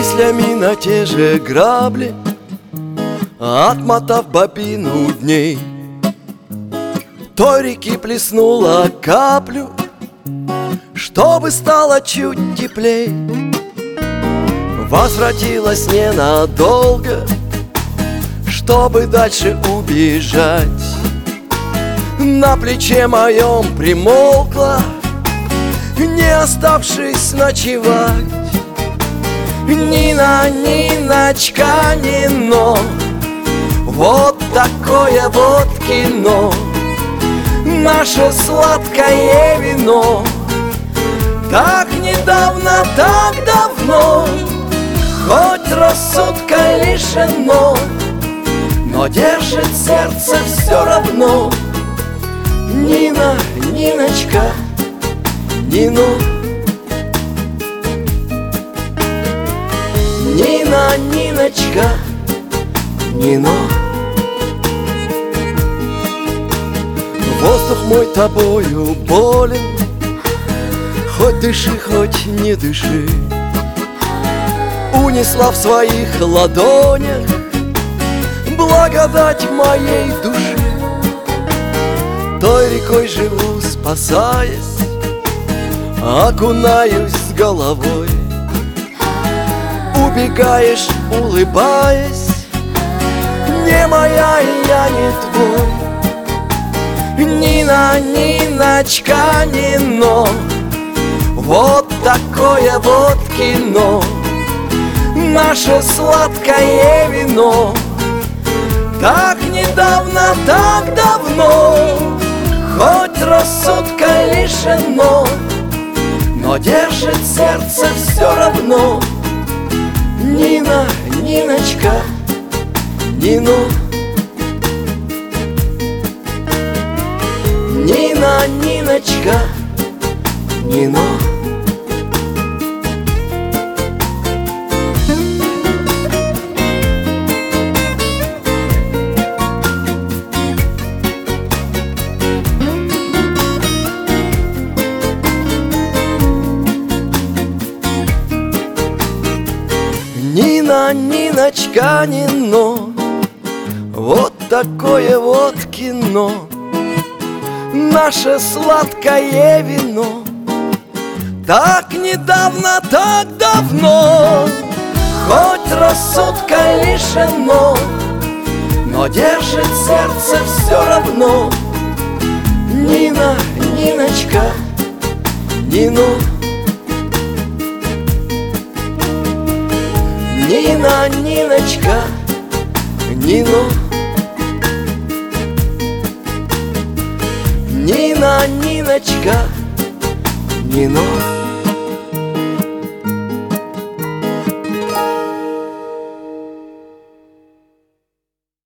мыслями на те же грабли, отмотав бобину дней, той реки плеснула каплю, чтобы стало чуть теплей. Возвратилась ненадолго, чтобы дальше убежать. На плече моем примолкла, не оставшись ночевать. Нина, Ниночка, Нино, вот такое вот кино, наше сладкое вино. Так недавно, так давно, хоть рассудка лишено, но держит сердце все равно. Нина, Ниночка, Нино. Нина, Ниночка, Нино. Воздух мой тобою болен, хоть дыши, хоть не дыши. Унесла в своих ладонях благодать моей души. Той рекой живу, спасаясь, окунаюсь с головой. Убегаешь, улыбаясь, не моя и я не твой. Нина, Ниночка, Нино, вот такое вот кино, наше сладкое вино. Так недавно, так давно, хоть рассудка лишено, но держит сердце все равно. Нина, Ниночка, Нино. Нина, Ниночка, Нино. Нина, Ниночка, Нино, вот такое вот кино, наше сладкое вино. Так недавно, так давно, хоть рассудка лишено, но держит сердце все равно. Нина, Ниночка, Нино. Нина, Ниночка, Нино. Нина, Ниночка, Нино.